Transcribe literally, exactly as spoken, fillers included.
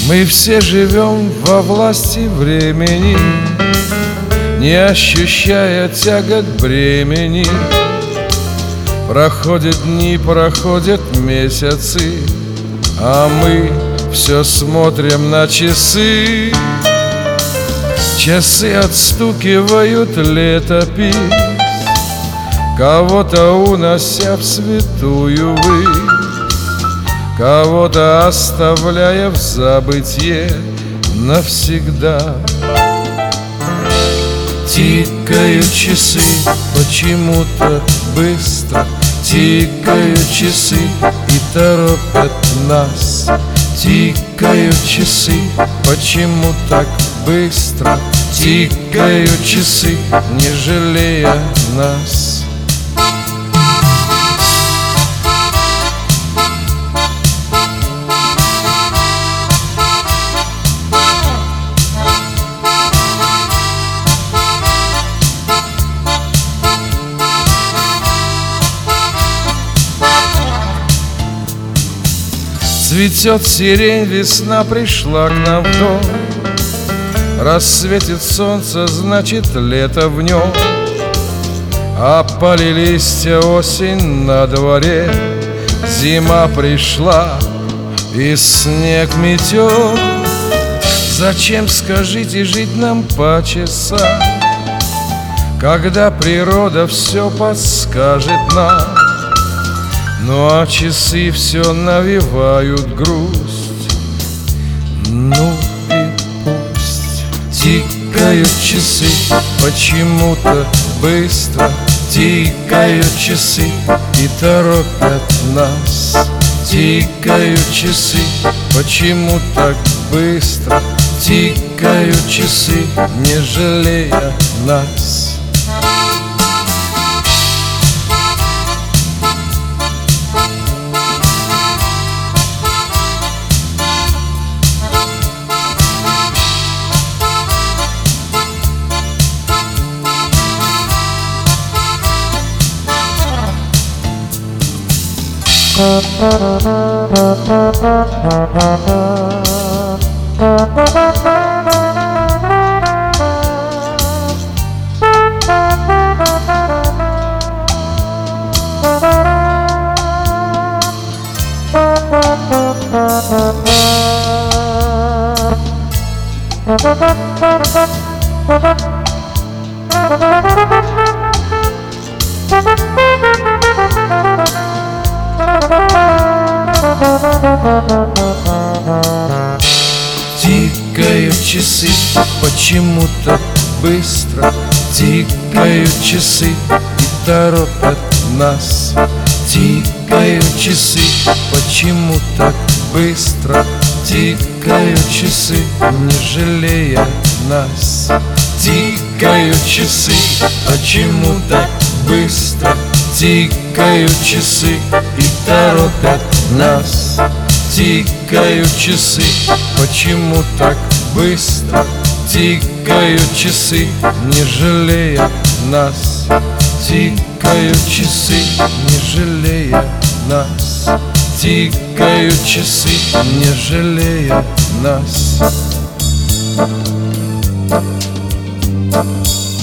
Мы все живем во власти времени, не ощущая тягот бремени. Проходят дни, проходят месяцы, а мы все смотрим на часы. Часы отстукивают летопись, кого-то унося в святую высь, кого-то оставляя в забытье навсегда. Тикают часы почему-то быстро, тикают часы и торопят нас. Тикают часы, почему так быстро? Тикают часы, не жалея нас. Цветет сирень, весна пришла к нам в дом. Рассветит солнце, значит лето в нем. Опали листья, осень на дворе. Зима пришла и снег метет. Зачем, скажите, жить нам по часам, когда природа все подскажет нам? Ну а часы все навевают грусть. Ну и пусть. Тикают часы почему-то быстро, тикают часы и торопят нас. Тикают часы, почему так быстро? Тикают часы, не жалея нас. Тикают часы почему-то быстро, тикают часы и торопят нас. Тикают часы, почему так быстро? Тикают часы, не жалея нас. Тикают часы, почему так быстро? Тикают часы и торопят нас. Тикают часы, почему так быстро? Тикают часы, не жалея нас. Тикают часы, не жалея нас. Тикают часы, не жалея нас.